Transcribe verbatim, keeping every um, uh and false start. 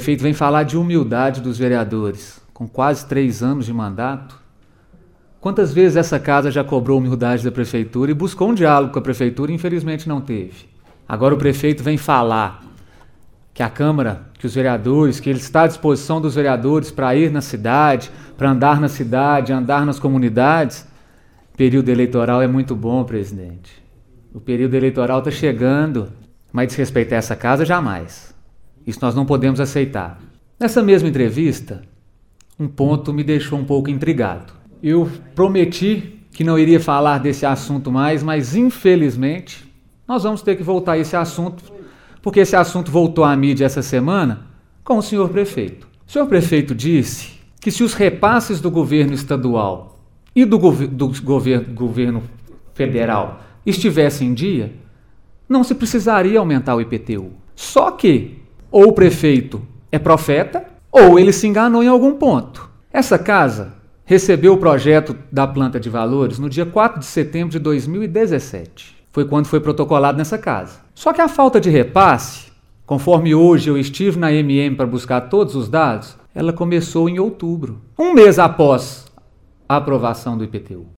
prefeito vem falar de humildade dos vereadores, com quase três anos de mandato. Quantas vezes essa casa já cobrou humildade da prefeitura e buscou um diálogo com a prefeitura e infelizmente não teve. Agora o prefeito vem falar que a Câmara, que os vereadores, que ele está à disposição dos vereadores para ir na cidade, para andar na cidade, andar nas comunidades. Período eleitoral é muito bom, presidente. O período eleitoral está chegando, mas desrespeitar essa casa jamais. Isso nós não podemos aceitar. Nessa mesma entrevista, um ponto me deixou um pouco intrigado. Eu prometi que não iria falar desse assunto mais, mas infelizmente nós vamos ter que voltar a esse assunto, porque esse assunto voltou à mídia essa semana com o senhor prefeito. O senhor prefeito disse que se os repasses do governo estadual e do, gov- do governo, governo federal estivessem em dia, não se precisaria aumentar o I P T U. Só que ou o prefeito é profeta ou ele se enganou em algum ponto. Essa casa recebeu o projeto da planta de valores no dia quatro de setembro de dois mil e dezessete. Foi quando foi protocolado nessa casa. Só que a falta de repasse, conforme hoje eu estive na M M para buscar todos os dados, ela começou em outubro, um mês após a aprovação do I P T U.